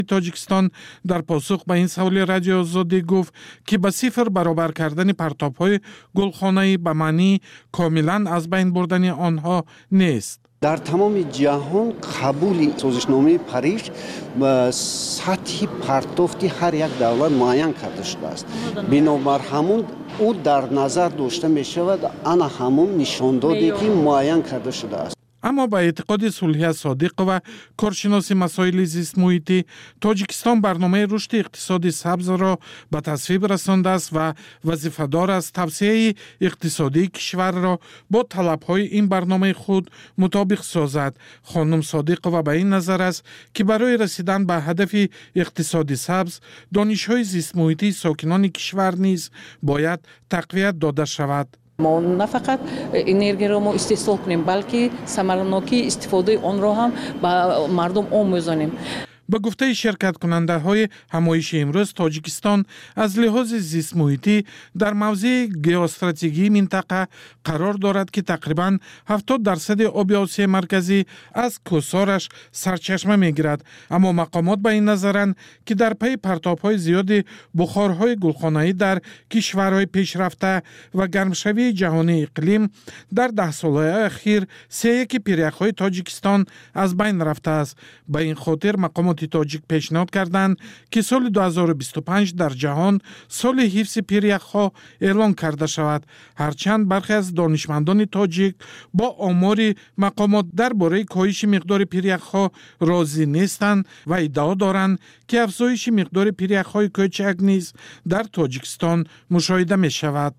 تاجیکستان در پاسخ به این سوال رادیو آزادی گفت که به صفر برابر کردن پرتاب‌های گلخانه‌ای به معنی کاملا از بین بردن آنها نیست. در تمام جهان قبول سازشنامه پاریس سطح پرتافتی هر یک دولت معین کرده شده است. بنابر همون او در نظر داشته می شود آن همون نشاندادی که معین کرده شده است. اما با اعتقاد صلحی صادق و کارشناس مسائل زیست محیطی، تاجیکستان برنامه رشد اقتصادی سبز را به تصویب رسانده است و وظیفه‌دار است توسعه اقتصادی کشور را با طلب‌های این برنامه خود مطابق سازد. خانم صادق و به این نظر است که برای رسیدن به هدف اقتصادی سبز، دانش‌های زیست محیطی ساکنان کشور نیز باید تقویت داده شود. ما نه فقط انرژی را ما استحصال کنیم بلکه ثمرناکی استفاده آن را هم به مردم آموزانیم. به گفته شرکت کننده های همایش امروز، تاجیکستان از لحاظ زیست محیطی در موضع ژئواستراتژیکی منطقه قرار دارد که تقریباً 70% آب آسیا مرکزی از کوسارش سرچشمه میگیرد. اما مقامات به این نظرند که در پی پرتاب‌های زیاد بخارهای گلخانه‌ای در کشورهای پیشرفته و گرمشوی جهانی اقلیم در 10 سال اخیر 3/1 پیریخ‌های تاجیکستان از بین رفته است. به این خاطر مقامات تاجیک پیشنهاد کردند که سال 2025 در جهان سال حفظ پیریخ‌ها اعلان کرده شود. هرچند برخی از دانشمندان تاجیک با آمار مقامات درباره کاهش مقدار پیریخ‌ها راضی نیستند و ادعا دارند که افزایش مقدار پیریخ‌های کوچک نیز در تاجیکستان مشاهده می شود.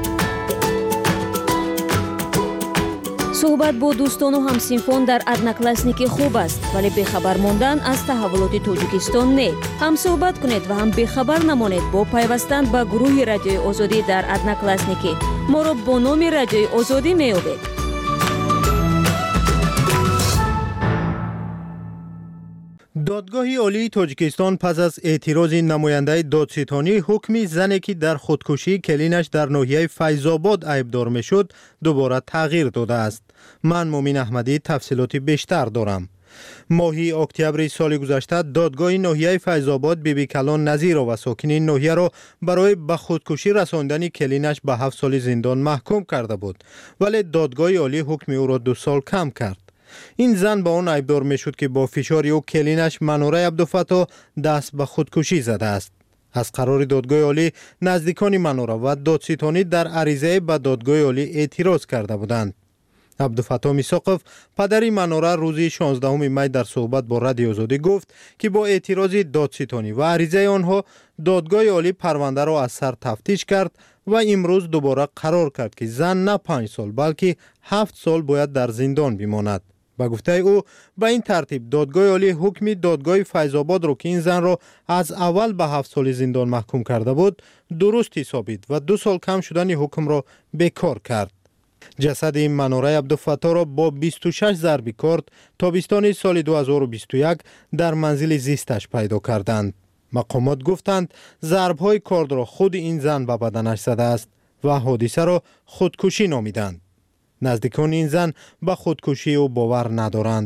صحبت با دوستان و همسینفان در ادناکلاسنیکی خوب است، ولی بخبر ماندن از تحولات تاجیکستان نه. هم صحبت کنید و هم بخبر نمانید با پیوستن به گروه رادیوی آزادی در ادناکلاسنیکی. ما را با نام رادیوی آزادی می‌یابید. دادگاه عالی تاجیکستان پس از اعتراض نماینده دادستانی حکم زنی که در خودکشی کلینش در ناحیه فیض‌آباد عیبدار میشد دوباره تغییر داده است. من مومن احمدی تفصیلات بیشتر دارم. ماهی اکتبر سال گذشته دادگاه ناحیه فیض‌آباد بیبی کلان نظیرا و ساکنین ناحیه را برای به خودکشی رساندن کلینش به 7 سال زندان محکوم کرده بود، ولی دادگاه عالی حکم او را 2 سال کم کرد. این زن با آن عیبدار می شد که با فشار او کلینش منوره عبدالفتاح دست به خودکشی زده است. از قرار دادگاه عالی نزدیکان منوره و دادستانی در عریضه به دادگاه عالی اعتراض کرده بودند. عبدالفتاح میساقف پدری منوره روز 16 می در صحبت با رادیو آزادی گفت که با اعتراض دادستانی و عریضه آنها دادگاه عالی پرونده را از سر تفتیش کرد و امروز دوباره قرار کرد که زن نه 5 سال بلکه 7 سال باید در زندان بماند. با گفته او به این ترتیب دادگاه عالی حکم دادگاه فیض‌آباد را که این زن را از اول به 7 سال زندان محکوم کرده بود درست حسابید و 2 سال کم شدن حکم را بیکار کرد. جسد این منوره عبدالفتاح را با 26 ضرب کارد تابستان سال 2021 در منزل زیستش پیدا کردند. مقامات گفتند ضرب‌های کارد را خود این زن به بدنش زده است و حادثه را خودکشی نامیدند. نزدیکان این زن به خودکشی او باور ندارند.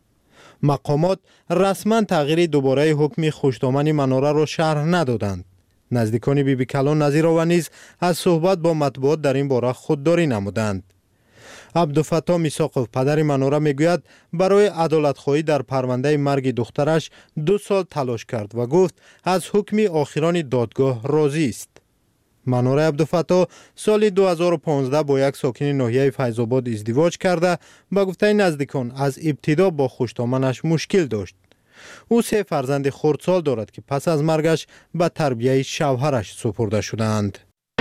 مقامات رسما تغییر دوباره حکم خوشدامن منوره را شرح ندادند. نزدیکان بیبی کلان نظیرا و نیز از صحبت با مطبوعات در این باره خودداری نمودند. عبدالفتاح میساقف پدر منوره میگوید برای عدالت‌خواهی در پرونده مرگ دخترش 2 سال تلاش کرد و گفت از حکم آخران دادگاه راضی است. منوره عبدالفتاح سال 2015 با یک ساکن ناحیه فیض‌آباد ازدواج کرده به گفته نزدیکان از ابتدا با خوشدامنش مشکل داشت. او 3 فرزند خردسال دارد که پس از مرگش به تربیت شوهرش سپرده شدند.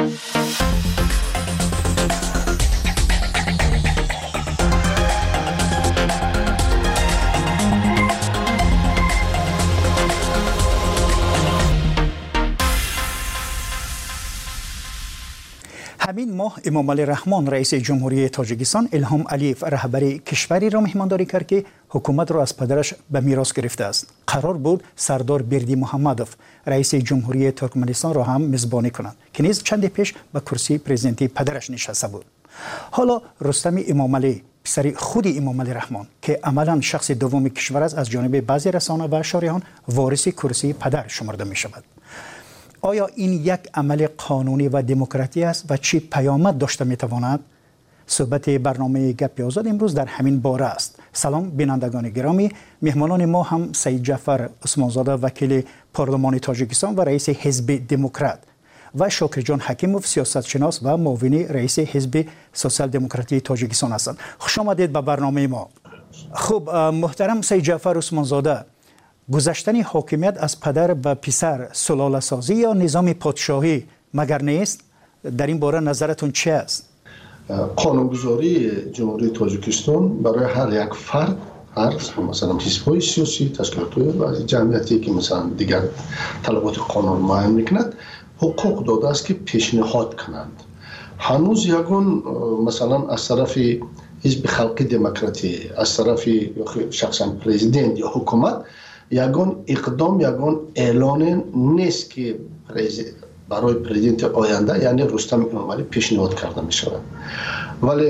همین ماه امام علی رحمان رئیس جمهوری تاجیکستان الهام علیف رهبری کشوری را مهمانداری کرد که حکومت را از پدرش به میراث گرفته است. قرار بود سردار بردی محمدوف رئیس جمهوری ترکمنستان را هم میزبانی کنند که نیز چند پیش به کرسی پرزیدنتی پدرش نشسته بود. حالا رستم امام علی پسر خود امام علی رحمان که عملا شخص دوم کشور است از جانب بعضی رسانه و شارحان وارث کرسی پدر شمرده می شود. آیا این یک عمل قانونی و دموکراتی است و چه پیامد داشته می تواند؟ صحبت برنامه گپ آزاد امروز در همین باره است. سلام بینندگان گرامی، مهمانان ما هم سید جعفر عثمانزاده وکیل پارلمان تاجیکستان و رئیس حزب دموکرات و شاکر جان حکیموف سیاستشناس و معاون رئیس حزب سوسیال دموکراتی تاجیکستان هستند. خوش آمدید به برنامه ما. خب محترم سید جعفر عثمانزاده، گذشتن حاکمیت از پدر به پسر سلاله سازی یا نظام پادشاهی مگر نیست؟ در این باره نظرتون چه است؟ قانونگذاری جمهوری تاجیکستان برای هر یک فرد، مثلا حزب‌های سیاسی، تشکیلات‌های و جمعیتی که مثلا دیگر طلبات قانون معین می‌کند حقوق داده است که پیشنهاد کنند. هنوز یگان مثلا از طرف حزب خلقی دموکراتی، از طرف شخصا پرزیدنت یا حکومت یگان اقدام، یگان اعلان نیست که برای پرزیدنت آینده یعنی رستم امامعلی پیشنهاد کرده می شود. ولی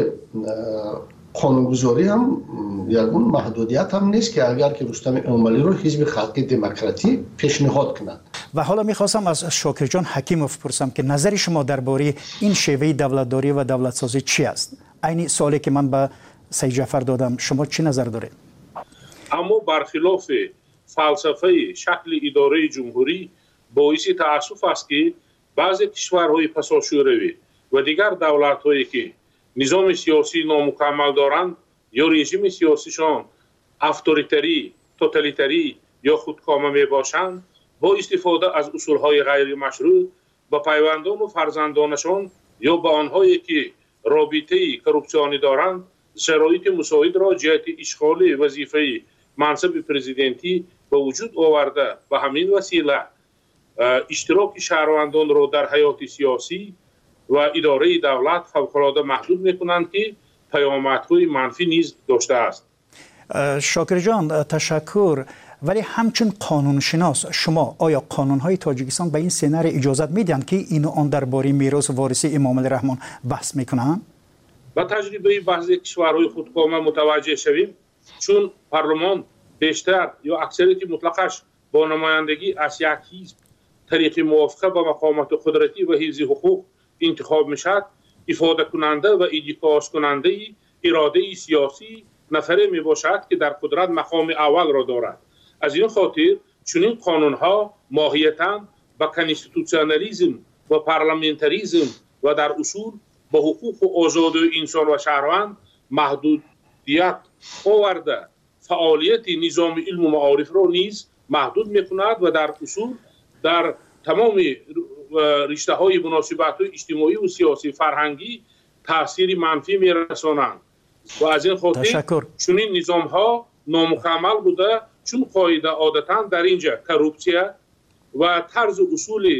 قانونگذاری هم یگان محدودیت هم نیست که اگر که رستم امامعلی رو حزب خلقی دموکراتی پیشنهاد کنند. و حالا میخواستم از شاکر جان حکیموف پرسم که نظر شما درباره این شیوه دولتداری و دولتسازی چی است؟ عین سوالی که من به سید جعفر دادم، شما چی نظر دارید؟ اما برخلاف فلسفه شکل اداره جمهوری باعث تأسف است که بعضی کشورهای پساشوروی و دیگر دولت‌هایی که نظام سیاسی نامکمل دارند یا رژیم سیاسیشان اتوریتری، توتالیتری یا خودکامه میباشند، با استفاده از اصولهای غیر مشروع با پیوندان و فرزندانشان یا با آنهایی که رابطه کورپسیونی دارند شرایط مساعد را جهت اشغال وظیفه منصب پرزیدنتی به وجود آورده و همین وسیله اشتراک شهروندان را در حیات سیاسی و اداره دولت فوق‌العاده محدود می‌کنند که پیامدهای منفی نیز داشته است. شاکر جان تشکر. ولی همچون قانونشناس شما آیا قانون‌های تاجیکستان به این سناریو اجازه میدن که اینو آن درباره میراث وارثی امام علی رحمان بحث میکنن؟ با تجربه بعضی کشورهای خودکامه متوجه شویم، چون پارلمان بیشتر یا اکثریت مطلقش با نمایندگی از یک حزب طریق موافقه با مقامات قدرتی و حفظ حقوق انتخاب میشد، افاده کننده و ایدیکاس کننده اراده سیاسی نفری می باشد که در قدرت مقام اول را دارد. از این خاطر چنین قانون‌ها ماهیتاً با کانستیتوسیونالیسم و پارلمانتاریسم و در اصول با حقوق و آزادی انسان و شهروند محدودیت آورده فعالیت نظام علم و معارف را نیز محدود می‌کند و در اصول در تمام رشته‌های مناسبت‌های اجتماعی و سیاسی فرهنگی تأثیر منفی می‌رسانند و از این خاطر چنین نظام‌ها نامکمل بوده، چون قاعده عادتاً در اینجا کورپسیا و طرز اصول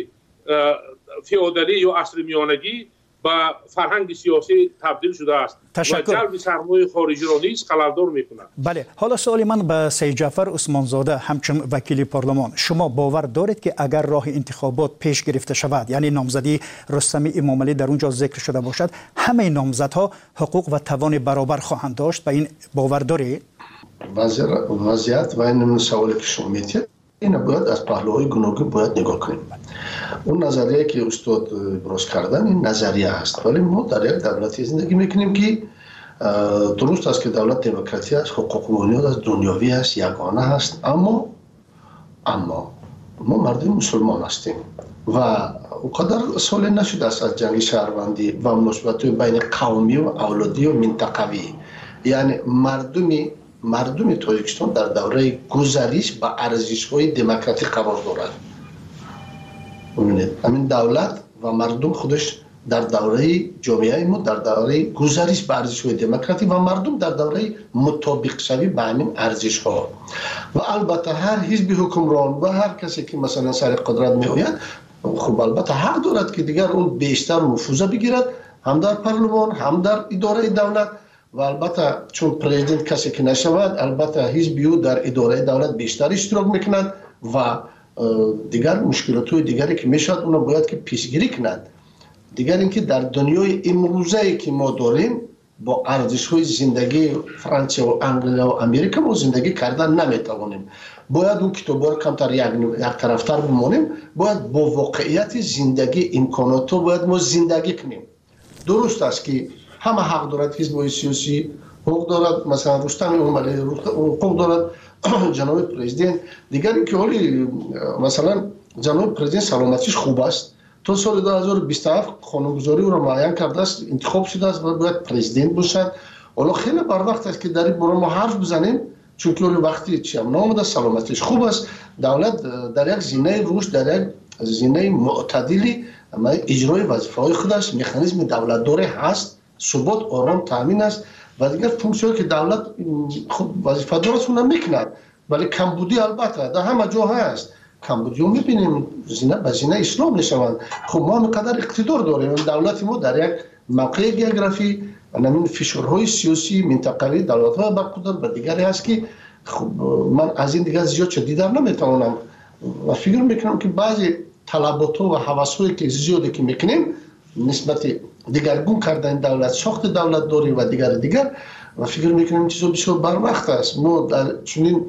فئودالی یا عصر میانگی با فرهنگ سیاسی تبدیل شده است و جلب سرمایه خارجی را نیز خلل‌دار می‌کند. بله، حالا سوال من به سید جعفر عثمانزاده همچون وکیل پارلمان، شما باور دارید که اگر راه انتخابات پیش گرفته شود، یعنی نامزدی رستم امامعلی در اونجا ذکر شده باشد، همه نامزدها حقوق و توان برابر خواهند داشت؟ به این باور دارید؟ وضعیت و این سوالی که شما می‌پرسید این باید از پهلوهای گوناگون باید نگاه کنیم. اون نظریه که استاد ابراز کردن این نظریه است، ولی ما در یک دولتی زندگی میکنیم که درست است که دولت دموکراتی است، حقوق و بنیاد از دنیوی است، یگانه است، اما ما مردم مسلمان هستیم و اونقدر سال نشده است از جنگ شهروندی و مناسبت بین قومی و اولادی و منطقوی، یعنی مردم تاجیکستان در دوره گذریش با ارزش‌های دموکراتیک قرار دارد. ببینید همین دولت و مردم خودش در دوره جامعه ما در دوره گذریش با ارزش‌های دموکراتیک و مردم در دوره مطابق شوی با همین ارزش‌ها و البته هر حزب حکمران و هر کسی که مثلا سر قدرت می‌آید خب البته حق دارد که دیگر اون بیشتر نفوذ بگیرد، هم در پارلمان هم در اداره دولت و البته چون پرزیدنت کسی که نشود البته حزب او در اداره دولت بیشتر اشتراک میکند و دیگر مشکلات‌های دیگری که میشد اونا باید که پیشگیری کند. دیگر اینکه در دنیای امروزی که ما داریم با ارزش‌های زندگی فرانسه و انگلیس و امریکا ما زندگی کردن نمیتوانیم. باید اون کتابا رو کمتر یک طرفتر بمونیم، باید با واقعیت زندگی امکانات رو باید ما زندگی کنیم. درست است که همه حق دارد، حزب‌های سیاسی حقوق دارد، مثلا رستم امامعلی حقوق دارد، جناب پرزیدنت دیگر اینکه ولی مثلا جناب پرزیدنت سلامتیش خوب است، تا سال 2027 قانونگذاری او را معین کرده است، انتخاب شده است و باید پرزیدنت باشد. حالا خیلی بر وقت است که در این باره ما حرف بزنیم، چون که وقتی چیم نامده سلامتیش خوب است. دولت در یک زینه رشد، در یک زینه معتدلی اجرای وظیفه‌های خودش مکانیزم دولت داره هست، ثبات آرام تامین است و دیگر فونکسیونی که دولت خود وظیفه دارش اون میکند. ولی کمبودی البته در همه جا هست، کمبودی رو میبینیم، زینه به زینه اسلام میشوند. خب ما اینقدر اقتدار داریم، دولت ما در یک موقع گئوگرافی همین فشارهای سیاسی منطقه‌ای دولت‌ها برخوردار و دیگری هست که خب من از این دیگه زیاد چه دیدار نمیتونم و فکر میکنم که بعضی طلبات و هوس‌هایی که زیادی که میکنیم نسبت دیگرگون کردن دولت، ساخت دولت داری و دیگر و فکر میکنم چیزا بسیار بر وقت است. ما در چنین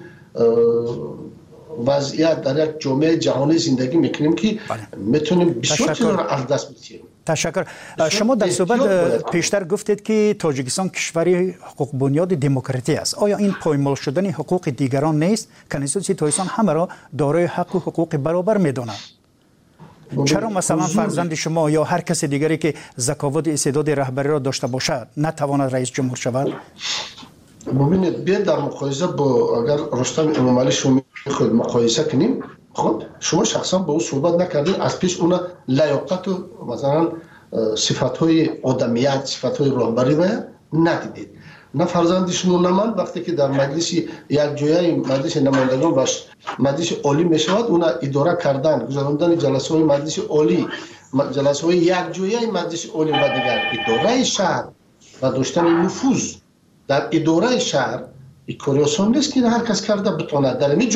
وضعیت در یک جامعه جهانی زندگی میکنیم که میتونیم بسیار چیزا را از دست بدیم. تشکر. شما در صحبت پیشتر گفتید که تاجیکستان کشوری حقوق بنیاد دموکراتی است. آیا این پایمال شدن حقوق دیگران نیست؟ کنستیتوسیون تاجیکستان همه را دارای حق و حقوق برابر میداند. چرا مثلا فرزند شما یا هر کس دیگری که ذکاوت استعداد رهبری را داشته باشد نتواند رئیس جمهور شود؟ ببینید بیا در مقایسه با اگر رستم امامعلی شما خود مقایسه کنیم، خب شما شخصا با او صحبت نکردید، از پیش اون لیاقت و مثلا صفات‌های آدمیت، صفات‌های رهبری و ندیدید. نه فرزند شما نه من وقتی که در مجلس یک جایی مجلس نمایندگان و مجلس عالی میشود، اون اداره کردن گذراندن جلسه‌های مجلس عالی، جلسه‌های یک جایی مجلس عالی و دیگر اداره شهر و داشتن نفوذ در اداره شهر این کار آسان نیست که هر کس کرده بتونه. در این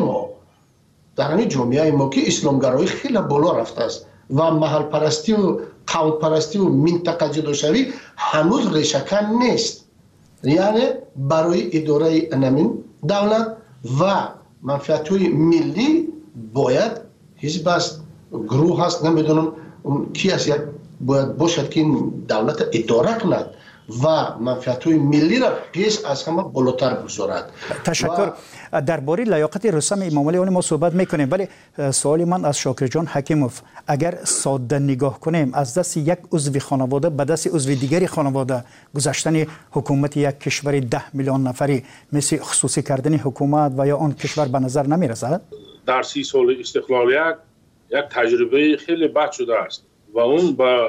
جامعه ما که اسلامگرایی خیلی بالا رفته است و محل پرستی و قوم پرستی و منطقه جداشوی هنوز ریشه‌کن نیست. یعنی برای اداره امین دولت و منفعت‌های ملی باید حزب است، گروه است، نمیدونم کی است، باید باشد که این دولت اداره کند و منفعت‌های ملی را پیش از همه بالاتر بگذارد. تشکر. درباره لیاقت رستم امامعلی ما صحبت میکنیم، ولی سوال من از شاکر جان حکیموف، اگر ساده نگاه کنیم از دست یک عضو خانواده به دست عضو دیگری خانواده گذاشتن حکومت یک کشور 10 میلیون نفری مثل خصوصی کردن حکومت و یا آن کشور به نظر نمیرسد؟ در 30 سال استقلالیت یک تجربه خیلی بد شده است و اون با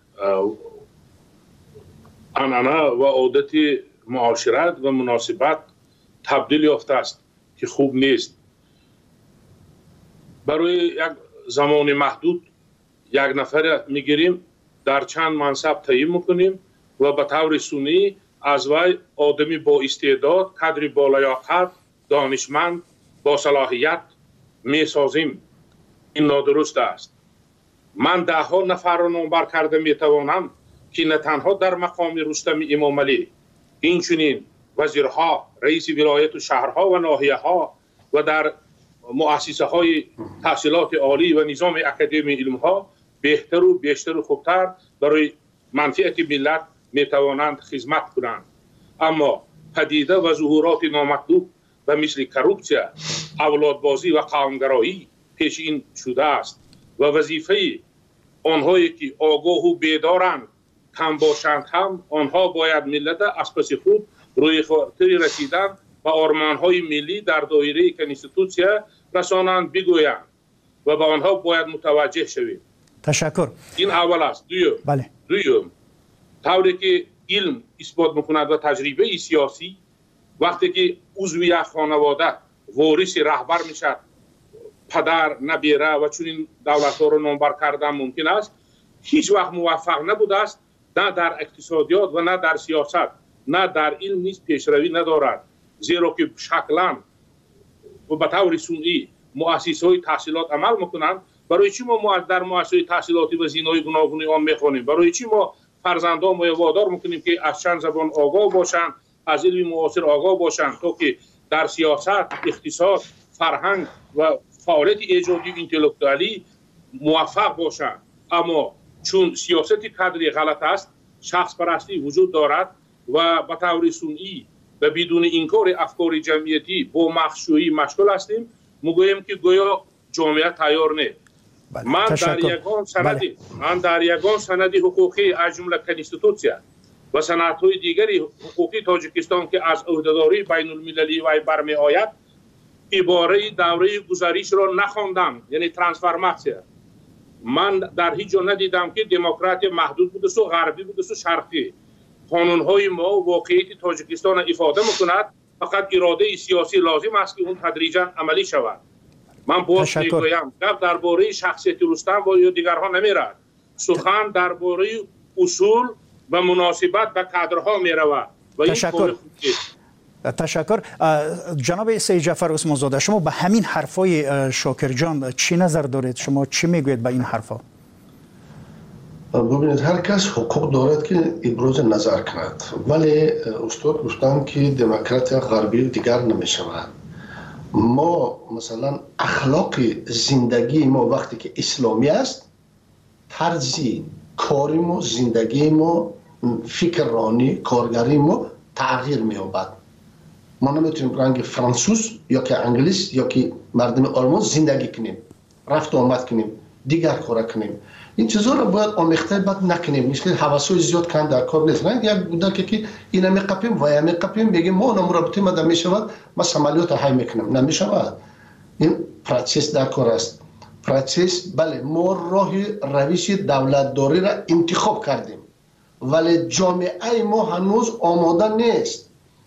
عنعنه و عادت معاشرت و مناسبت تبدیل یافته است که خوب نیست. برای یک زمان محدود یک نفر میگیریم، در چند منصب تعیین میکنیم و به طور سنی از وی آدمی با استعداد، قدری با لیاقت، دانشمند، با صلاحیت میسازیم. این نادرست است. من 10 نفر را نامبر کرده میتوانم که نه تنها در مقام رستم امامعلی، اینچنین وزیرها، رئیس ولایت و شهرها و ناحیه‌ها و در مؤسسه های تحصیلات عالی و نظام اکادمی علمها بهتر و بیشتر و خوبتر برای منفعت ملت میتوانند خدمت کنند. اما پدیده و ظهورات نامطلوب و مثل کروپسیا، اولادبازی و قومگرایی پیشین شده است و وظیفه آنهایی که آگاه و بیدارند کم باشند هم آنها باید ملت از پس خود روی خاطر رسیدن و آرمان‌های ملی در دایره کنستیتوسیا رسانند بگویند و به آنها باید متوجه شویم. تشکر. این اول است. دوم طوری که علم اثبات می‌کند و تجربه سیاسی وقتی که عضو یک خانواده وارث رهبر میشد، پدر، نبیره و چنین دولت‌ها را نامبر کردن ممکن است، هیچ وقت موفق نبوده است، نه در اقتصادیات و نه در سیاست، نه در علم نیز پیشروی ندارد، زیرا که شکلاً و به طور سنی مؤسسه‌های تحصیلات عمل میکنند. برای چی ما در مؤسسه‌های تحصیلاتی و زینه‌های گوناگون آن میخوانیم؟ برای چی ما فرزندان ما وادار میکنیم که از چند زبان آگاه باشند، از علم معاصر آگاه باشند تا که در سیاست، اقتصاد، فرهنگ و فعالیت ایجادی و انتلکتوالی موفق باشند. اما چون سیاست کادری غلط است، شخص پرستی وجود دارد و به طور سنئی و بدون انکار افکار جمعیتی با مخشویی مشغول هستیم، میگوییم که گویا جامعه تیار نه. من در یگان سند حقوقی از جمله کنستیتوسیا و سندهای دیگری حقوقی تاجیکستان که از عهدهداری بین المللی و برمی آید عباره دوره گذشته را نخواندم، یعنی ترانسفورماسیون. من در هیچ جا ندیدم که دموکراسی محدود بوده و غربی بوده و شرقی. قانون‌های ما واقعیت تاجیکستان افاده می‌کند، فقط اراده سیاسی لازم است که اون تدریجاً عملی شود. من باز میگویم گپ درباره شخصیت رستم و یا دیگرها نمیرد، سخن درباره اصول و مناسبت به کادرها میرود. تشکر. جناب سید جعفر عثمان زاده، شما به همین حرفای شاکر جان چی نظر دارید؟ شما چی میگوید به این حرفا؟ ببینید، هر کس حقوق دارد که ابراز نظر کند، ولی استاد گفتن که دموکراسی غربی دیگر نمیشود. ما مثلا اخلاق زندگی ما وقتی که اسلامی است، طرز کاری ما، زندگی ما، فکرانی، کارگری ما تغییر می‌یابد. ما نمیتونیم رنگ فرانسوس یا که انگلیس یا که مردم آلمان زندگی کنیم، رفت و آمد کنیم، دیگر کار کنیم. این چیزا رو باید آمیخته بد نکنیم. مثل حواسای زیاد کن در کار نیست. نه یک بوده که اینا میقپیم و یا میقپیم بگیم ما اونم رابطه ما میشود، ما عملیات های میکنم، نمیشود. این پروسس در کار است. پروسس، بله، ما راه روش دولت داری را انتخاب کردیم، ولی جامعه ما هنوز آماده نیست.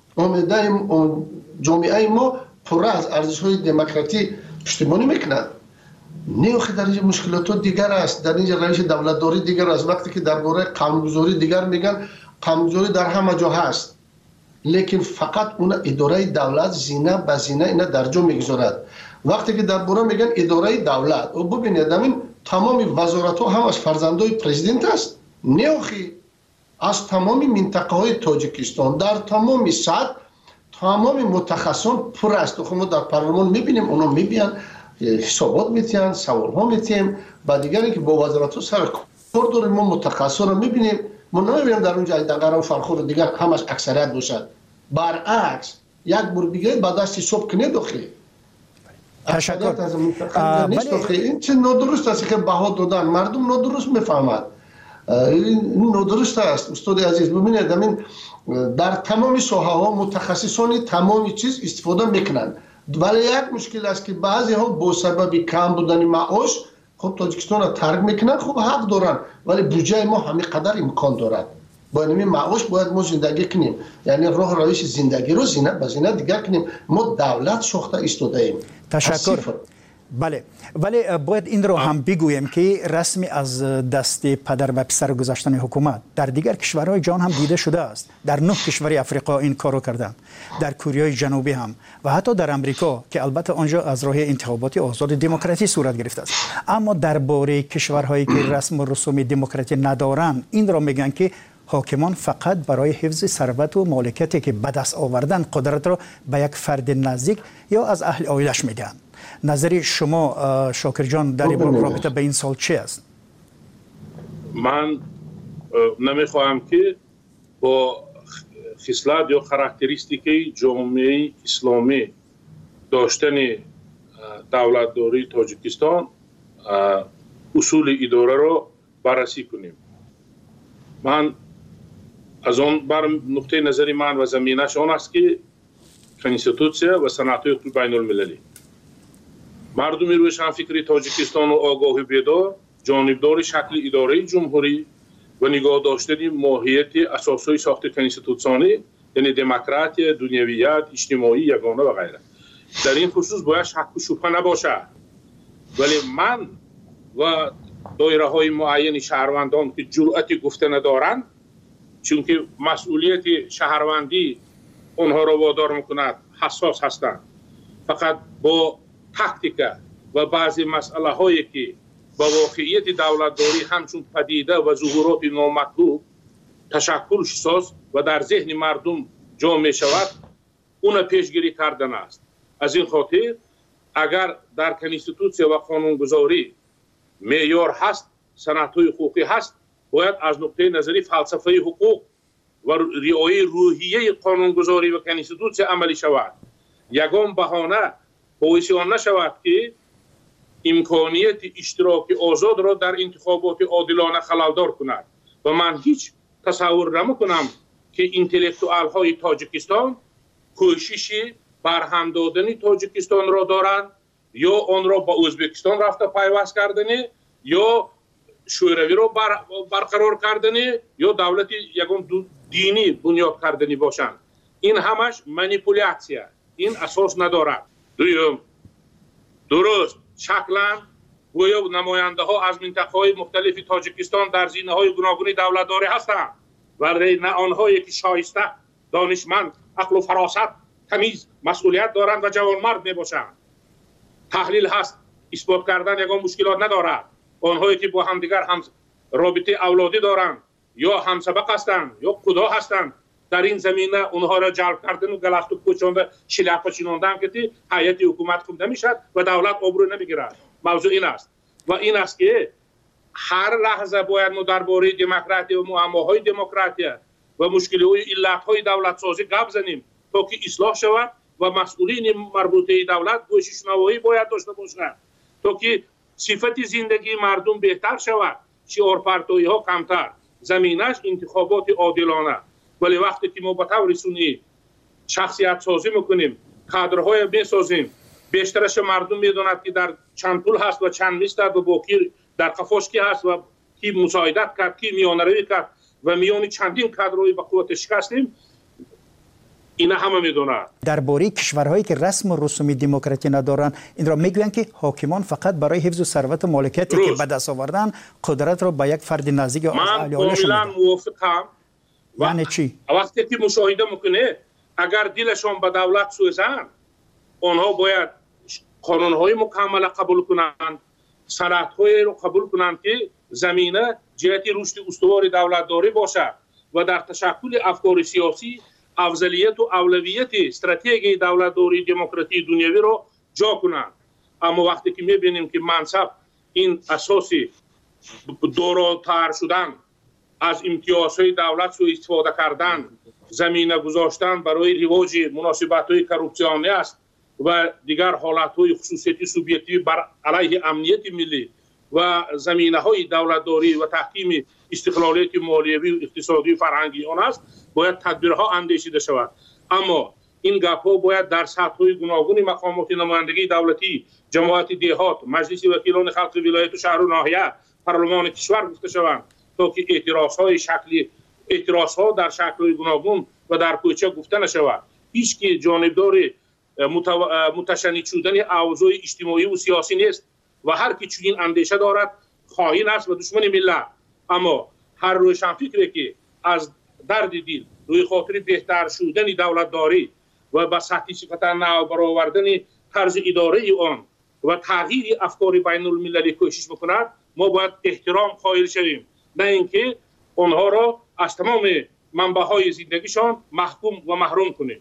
جامعه ما پر از ارزش‌های دموکراسی پشتیبانی میکند. نیوخی در اینجا مشکلات دیگر است، در اینجا روش دولتداری دیگر است. وقتی که درباره قانونگذاری دیگر میگن، قانونگذاری در همه جا هست، لیکن فقط اون اداره دولت زینه به زینه اینا در جا میگذارد. وقتی که درباره میگن اداره دولت، و ببینید همین تمام وزارت ها هم از فرزندای پرزیدنت است. نیوخی از تمام منطقه های تاجیکستان در تمام سطح تمام متخصصان پر است. خب ما در پارلمان میبینیم، اونا میبینن حسابات میتین، سوال ها میتیم، با دیگری که با وزارت سر کار داریم. ما متخصص رو میبینیم، ما نمیبینیم در اونجا دقیقا فرخور دیگر همش اکثریت باشد. برعکس یک بار دیگه با دستی صبح کنه داخلی تشکر. این چه نادرست است که بها دادن، مردم نادرست میفهمد. این نادرست است استاد عزیز. ببینید همین در تمام ساحه ها متخصصان تمام چیز استفاده میکنند، ولی یک مشکل است که بعضی ها با سبب کم بودن معاش خب تاجیکستان را ترک میکنن. خب حق دارن، ولی بودجه ما همین قدر امکان دارد. با این معاش باید ما زندگی کنیم، یعنی راه روش زندگی رو زینه به زینه دیگر کنیم. ما دولت ساخته ایستاده ایم. تشکر. بله، ولی باید این رو هم بگویم که رسمی از دست پدر و پسر گذاشتن حکومت در دیگر کشورهای جهان هم دیده شده است. در 9 کشور افریقا این کارو کردن، در کره جنوبی هم و حتی در امریکا که البته آنجا از راه انتخابات آزاد دموکراسی صورت گرفته است. اما درباره کشورهایی که رسم و رسوم دموکراسی ندارند، این را میگن که حاکمان فقط برای حفظ ثروت و مالکیتی که به دست آوردن قدرت را به یک فرد نزدیک یا از اهل عائلش میدن. نظری شما شاکر جان در رابطه به این سال چی است؟ من نمیخواهم که با خصلت یا خاراکتریستیکی جامعه اسلامی داشتن دولتداری تاجیکستان اصول اداره را بررسی کنیم. من از آن بر نقطه نظری من و زمینش آن است که کنستیتوسیا و سندهای حقوقی بین المللی مردم روشنفکر تاجیکستان و آگاه بیدار جانبدار شکل اداره جمهوری و نگاه داشتن ماهیت اساسهای ساخت کنستیتوسیونی، یعنی دموکراسی، دنیویت، اجتماعی، یگانه و غیره. در این خصوص باید شک و شبهه نباشد، ولی من و دایره های معین شهروندان که جرأت گفته ندارند، چون که مسئولیت شهروندی آنها را وادار میکند حساس هستند، فقط با تاکتیکا و بعضی مسئله هایی که با واقعیت دولتداری همچون پدیده و ظهورات نامطلوب تشکلش ساز و در ذهن مردم جا می شود اون پیشگیری کردن است. از این خاطر اگر در کنستیتوسیا و قانونگذاری معیار هست، سنت‌های حقوقی هست، باید از نقطه نظری فلسفه حقوق و رعایت روحیه قانونگذاری و کنستیتوسیا عملی شود. یگان بهانه باعث آن نشود که امکانیت اشتراک آزاد را در انتخابات عادلانه خللدار کند و من هیچ تصور نمی‌کنم که انتلکتوال های تاجیکستان کوشش برهم دادن تاجیکستان را دارند یا آن را با ازبکستان رفته پیوست کردن یا شوروی را برقرار کردن یا دولت یگان دینی بنیاد کردنی باشند. این همش مانیپولیاسیه، این اساس ندارد. دوم، درست شکلا گویا نماینده ها از منطقه های مختلف تاجیکستان در زینه های گوناگون دولتداری هستند ولی نه آنهایی که شایسته، دانشمند، عقل و فراست، تمیز، مسئولیت دارند و جوانمرد می باشند. تحلیل هست، اثبات کردن یگان مشکلات ندارد. آنهایی که با همدیگر هم رابطه اولادی دارند یا همسبق هستند یا خدا هستند، در این زمینه اونها را جلب کردن و گلستو کوچانده شلپ چیناندن که هیئت حکومت خوب نمیشد و دولت آبرو نمیگیرد. موضوع این است و این است که هر لحظه باید ما درباره دموکراسی و معماهای دموکراسی و مشکلات علت‌های دولت سازی گپ زنیم تا که اصلاح شود و مسئولین مربوطه دولت گوش شنوایی باید داشته باشند تا که صفت زندگی مردم بهتر شود، شعارپرتویی ها کمتر، زمینش انتخابات عادلانه. ولی وقتی که ما به طور رسمی شخصیت سازی میکنیم، کادرهای میسازیم، بیشترش مردم میدوند که در چند پول هست و چند نیست و با کی در قفاش کی هست و کی مساعدت کرد، کی میانروی کرد و میان چندین کادرهای به قوت شکستیم، اینا همه میدونن. درباره کشورهایی که رسم و رسوم دموکراسی ندارند این را میگویند که حاکمان فقط برای حفظ ثروت و مالکیتی که به دست آوردن قدرت را به یک فرد نزدیک از اهل عائله‌شون من کاملا موافقم. یعنی چی؟ وقتی که مشاهده میکنه اگر دلشون به دولت سوزن، آنها باید قانونهای مکمل قبول کنند، سندهای رو قبول کنند که زمینه جهت رشد استوار دولتداری باشد و در تشکل افکار سیاسی افضلیت و اولویت استراتژی دولتداری دموکراسی دنیوی را جا کنند. اما وقتی که میبینیم که منصب این اساسی دوراتر شدن، از امتیازهای دولت سوء استفاده کردن، زمینه گذاشتن برای رواج مناسبت‌های کروپسیونی است و دیگر حالت‌های خصوصیتی سوبیکتیو بر علیه امنیت ملی و زمینه‌های دولتداری و تحکیم استقلالیت مالیوی و اقتصادی و فرهنگی آن است، باید تدبیرها اندیشیده شود. اما این گپ‌ها باید در سطح‌های گوناگون مقامات نمایندگی دولتی، جماعت دهات، مجلس وکیلان خلق ولایت و شهر و ناحیه، پارلمان کشور گفته شوند تا که اعتراضها در شکل‌های گوناگون و در کوچه گفته نشود. هیچ کی جانبدار متشنج شدن اوضاع اجتماعی و سیاسی نیست و هر کی چنین اندیشه دارد خائن است و دشمن ملت. اما هر روشنفکری که از درد دل روی خاطر بهتر شدن دولتداری و به سطح صفت نو برآوردن طرز اداره آن و تغییر افکار بین المللی کوشش بکند، ما باید احترام قائل شویم، نه اینکه آنها را از تمام منبع‌های زندگیشان محکوم و محروم کنیم.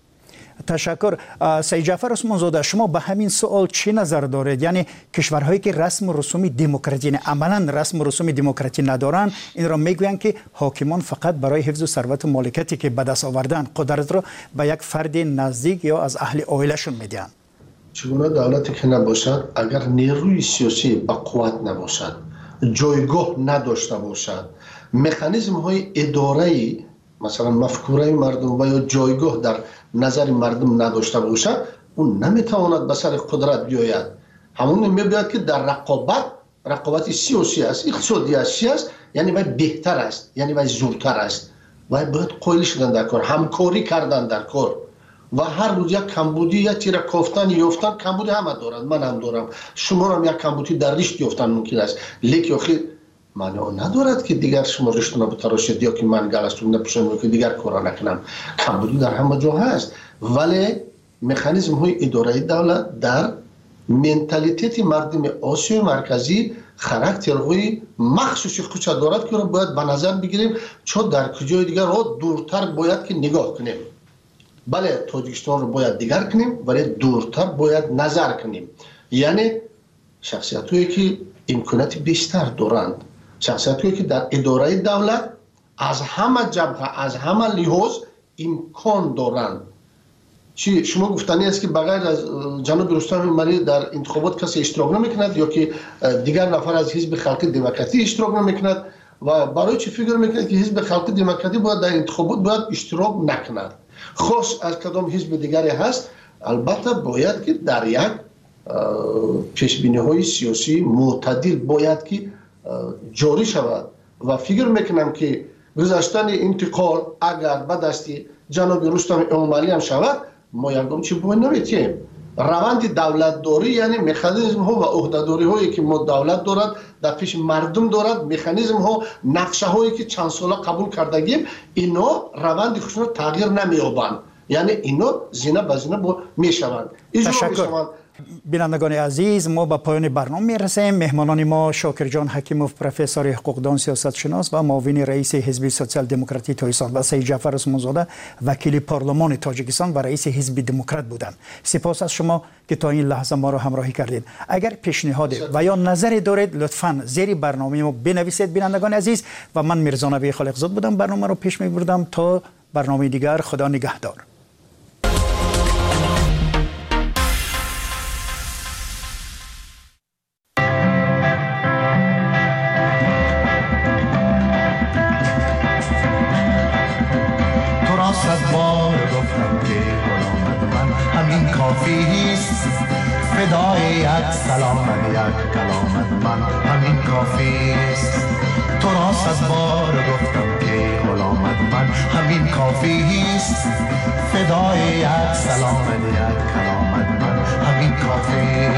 تشکر. سید جعفر عثمان زاده، شما به همین سوال چی نظر دارید؟ یعنی کشورهایی که رسم و رسوم دموکراسی، عملا رسم و رسوم دموکراسی ندارند، این را میگویند که حاکمان فقط برای حفظ ثروت و مالکیتی که به دست آوردن قدرت را به یک فرد نزدیک یا از اهل عائله‌شون میدن. چگونه دولتی که نباشد، اگر نیروی سیاسی با قوت نباشد، جایگاه نداشته باشد، مکانیزم های اداره‌ای مثلا مفکوره مردم و یا جایگاه در نظر مردم نداشته باشد، اون نمیتواند به سر قدرت بیاید. همون میباید که در رقابت سیاسی است، اقتصادی است، یعنی باید بهتر است، یعنی باید زورتر است، باید قائل شدن در کار، همکاری کردن در کار و هر روز یک کمبودی یا تیر کافتن یافتن، کمبودی همه دارند، من هم دارم، شما هم یک کمبودی در رشت یافتن ممکن است، لیک آخر معنی ندارد که دیگر شما رشتون رو بتراشید یا که من گلستون نپوشم که دیگر کارا نکنم. کمبودی در همه جا هست، ولی مکانیزم های اداره دولت در منتالیتیت مردم آسیای مرکزی خاراکترهای مخصوصی خودش دارد که رو باید به نظر بگیریم، چون در کجای دیگر رو دورتر باید که نگاه کنیم. بله تاجیکستان رو باید دیگر کنیم ولی دورتر باید نظر کنیم. یعنی شخصیت‌هایی که امکانات بیشتر دارند، شخصیت‌هایی که در اداره دولت از همه جبهه از همه لحاظ امکان دارند. چی شما گفتنی است که بغیر از جناب رستم ملی در انتخابات کسی اشتراک نمیکند یا که دیگر نفر از حزب خلق دموکراتی اشتراک نمیکند و برای چی فکر میکند که حزب خلق دموکراتی باید در انتخابات باید اشتراک نکند؟ خاص از کدام حزب دیگری هست، البته باید که در یک پیشبینی‌های سیاسی معتدل باید که جاری شود و فکر میکنم که گذاشتن انتقال اگر به دست جناب رستم امامی هم شود ما یکم چی باید نمیتیم. روند دولت داری یعنی مکانیزم ها و عهده‌داری هایی که ما دولت دارد در پیش مردم دارد، مکانیزم ها نقشه هایی که چند ساله قبول کردگیم اینا روند خودشون تغییر نمی‌یابند، یعنی اینا زینه به زینه میشوند. تشکر. بینندگان عزیز، ما به پایان برنامه میرسیم. مهمانان ما شاکر جان حکیموف پروفسور حقوقدان سیاست شناس و معاون رئیس حزب سوسیال دموکراتی تاجیکستان و سید جعفر عثمانزاده وکیل پارلمان تاجیکستان و رئیس حزب دموکرات بودند. سپاس از شما که تا این لحظه ما را همراهی کردید. اگر پیشنهاد و یا نظری دارید لطفاً زیر برنامه ما بنویسید. بینندگان عزیز و من میرزا نبی خالقزاد بودم، برنامه رو پیش میبردم. تا برنامه دیگر، خدا نگهدار. فدای یک سلامت یک کلامت من همین کافی است. تو را صد بار گفتم که غلامت من همین کافی است. فدای یک سلامت یک کلامت من همین کافی.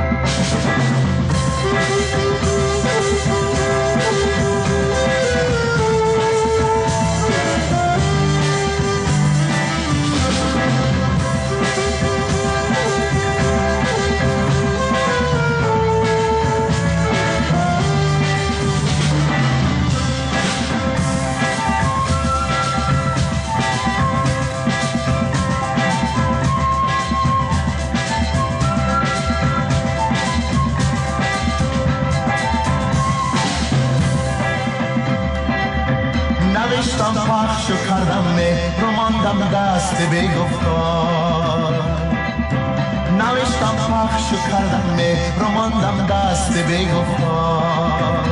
پخش کردم مهر رو ماندم دست بی‌گفتار. نوشتم پخش کردم مهر رو ماندم دست بی‌گفتار.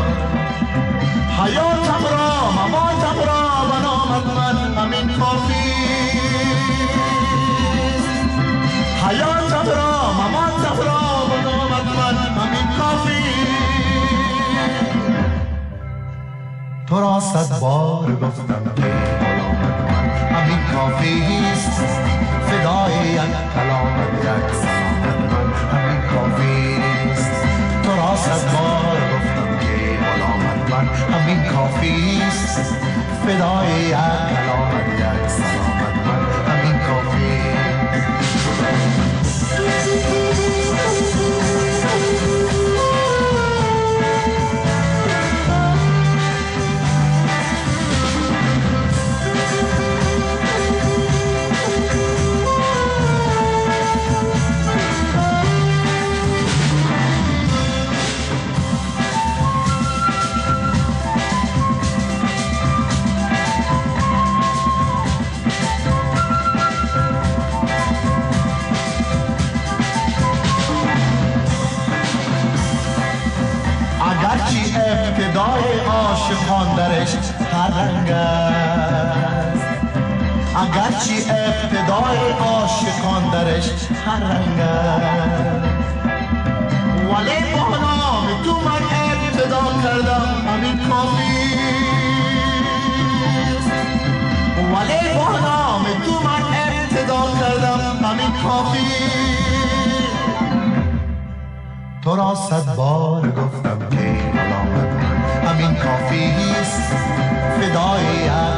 حیاتم را مماتم را به نامت من همین کافی. حیاتم را مماتم را به نامت من همین کافی. تو را صد بار گفتم که غلامت من همین کافی است. فدای یک کلامت یک سلامت من همین کافی است. تو را صد بار گفتم که غلامت من همین کافی است. فدای یک کلامت یک سلامت من همین کافی ابتدای عاشقان درش هر رنگ است. اگرچه ابتدای عاشقان درش هر رنگ است، ولی با نام تو من ابتدا کردم همین کافی است. ولی با نام تو من ابتدا کردم همین کافی. تو را صد بار گفتم که غلامت من همین کافی است. فدای